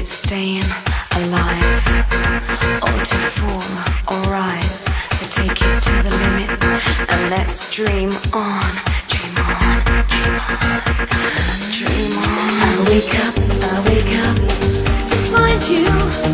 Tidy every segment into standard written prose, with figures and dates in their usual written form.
staying alive, or to fall or rise. So take it to the limit and let's dream on, dream on, dream on, dream on. I wake up to find you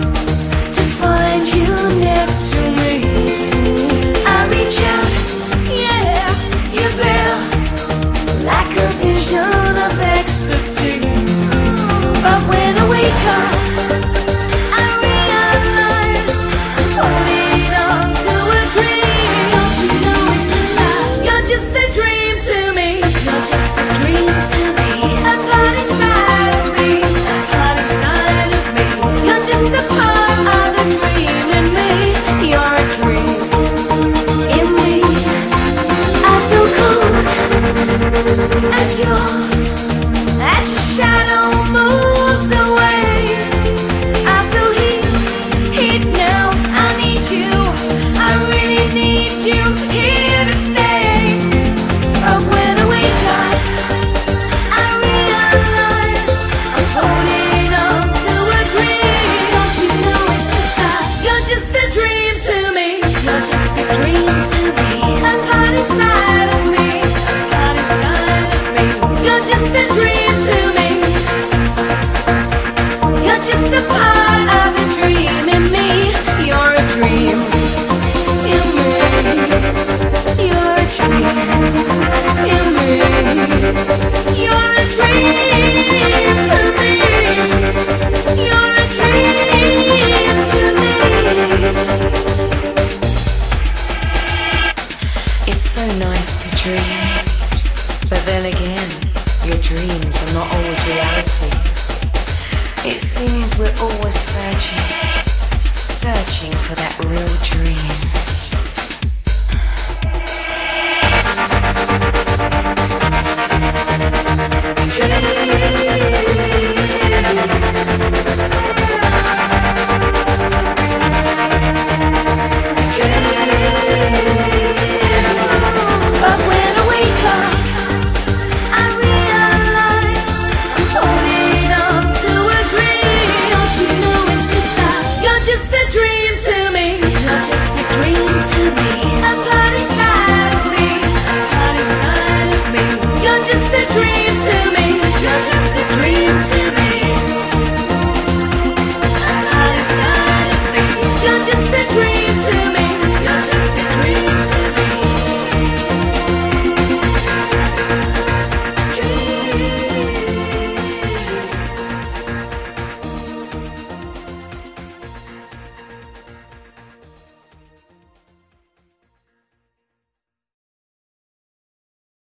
next to me. I reach out, yeah, you're there, like a vision of ecstasy. But when I wake up, I realize I'm holding on to a dream. Don't you know it's just that you're just a dream to me. You're just a dream to me. A part inside of me, a part inside of me. You're just a part of a dream in me. You're a dream in me. I feel cold as your shadow moves away. I feel heat now. I need you. I really need you here to stay. But when I wake up, I realize I'm holding on to a dream. Don't you know it's just that you're just a dream to me. You're just a dream to me. A part inside of me, a part inside of me. You're just a dream to me. You're just a part of a dream in me. You're a dream in me. You're a dream in me. You're a dream to me. You're a dream to me. It's so nice to dream, but then again, your dreams are not always reality. It seems we're always searching for that real dream. But when I wake up, I realize I'm holding on to a dream. Don't you know it's just that you're just a dream to me. You're just a dream to me.